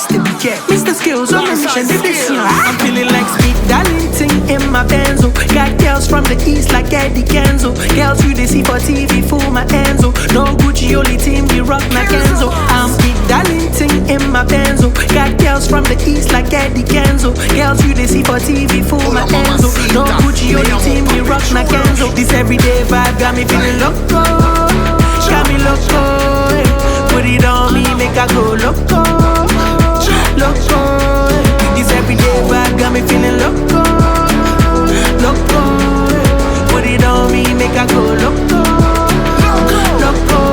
place to be kept. Mr. Skills on a mission, this year. I'm feeling like Speed Darlington in my Benzo. Got girls from the east like Eddie Kenzo. Girls you they see for TV, fool my Enzo. No Gucci, only team, we rock my Kenzo. I'm Speed Darlington in my Benzo. Got girls from the east like Eddie Kenzo. Girls you they see for TV, fool my Enzo. No Gucci, only team, we rock my Kenzo. This everyday vibe got me feeling loco. Got me loco. Put it on me, make I go loco. Loco. This everyday vibe got me feeling loco. Loco. Put it on me, make I go loco. Loco.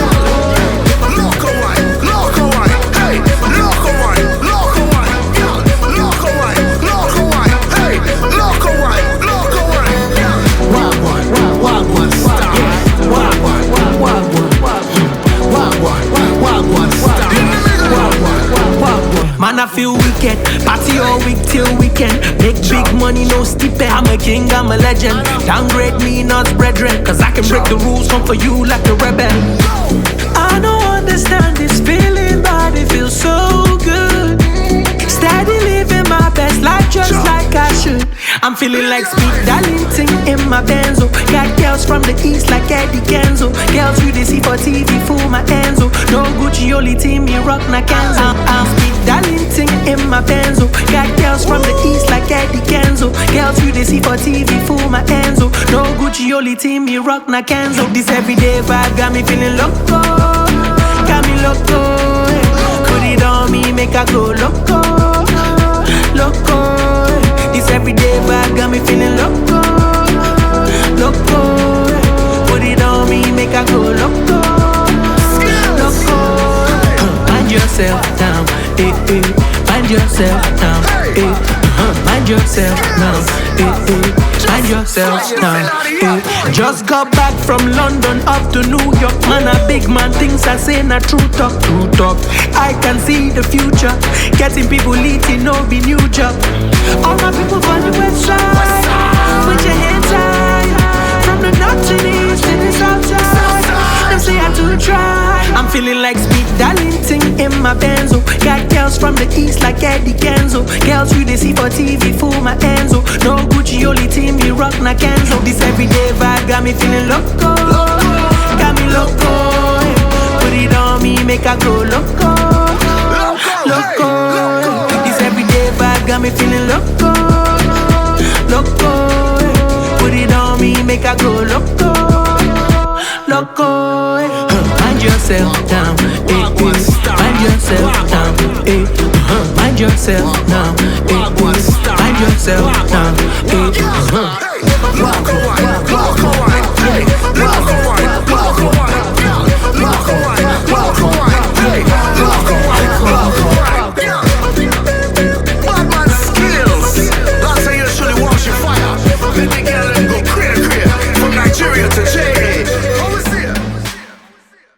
Man, I feel wicked. Party all week till weekend. Make big money, no stipend. I'm a king, I'm a legend. Downgrade me, not brethren. Cause I can break the rules, come for you like a rebel. I don't understand this feeling, but it feels so good. Steady living my best life just like I should. I'm feeling like Speed Darlington in my Benzo. Got girls from the east like Eddie Kenzo. Girls you they see for TV, fool my Enzo. No Gucci, only team, me rock na Kenzo. I'm Speed Darlington in my Benzo. Got girls from the east like Eddie Kenzo. Girls you they see for TV, fool my Enzo. No Gucci, only team, me rock na Kenzo. This everyday vibe got me feeling loco. Got me loco. Put it on me, make I go loco. Loco. This everyday vibe got me feeling loco. Loco. Put it on me, make I go loco. Loco. Mind yourself down, eh, eh. Mind yourself down, eh. Mind yourself now, eh, eh. Mind yourself down, eh. Just got back from London up to New York. Man, a big man, things I say na true talk, true talk. I can see the future. Getting people eating, no be new job. All my people from the west side, put your hands high. From the north to the east to the south side, them say I too try. I'm feeling like Speed Darlington in my Benzo. Got girls from the east like Eddie Kenzo. Girls you they see for TV, fool my Enzo. No Gucci, only team, we rock na Kenzo. This everyday vibe got me feeling loco. Got me loco. Put it on me, make I go loco. Loco. This everyday vibe got me feeling loco. Loco. Put it on me, make I go loco. Loco. Mind yourself down, eh, eh. Mind yourself down, eh. Mind yourself down, eh, eh. Mind yourself down, eh.